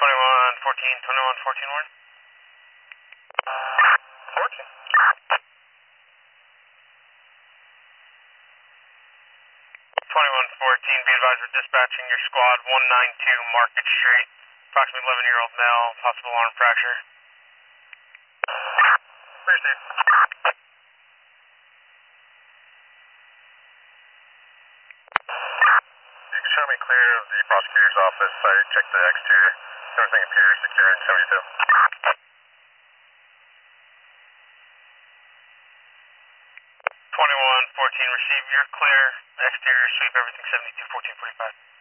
2114, 2114 Warren. 14. 2114, be advised we're dispatching your squad 192 Market Street. Approximately 11-year-old male, possible arm fracture. Where's Dave? You can show me clear of the prosecutor's office. I checked the exterior. Everything appears secure in 72. 2114, receive. You're clear. Exterior sweep, everything 72, 1445.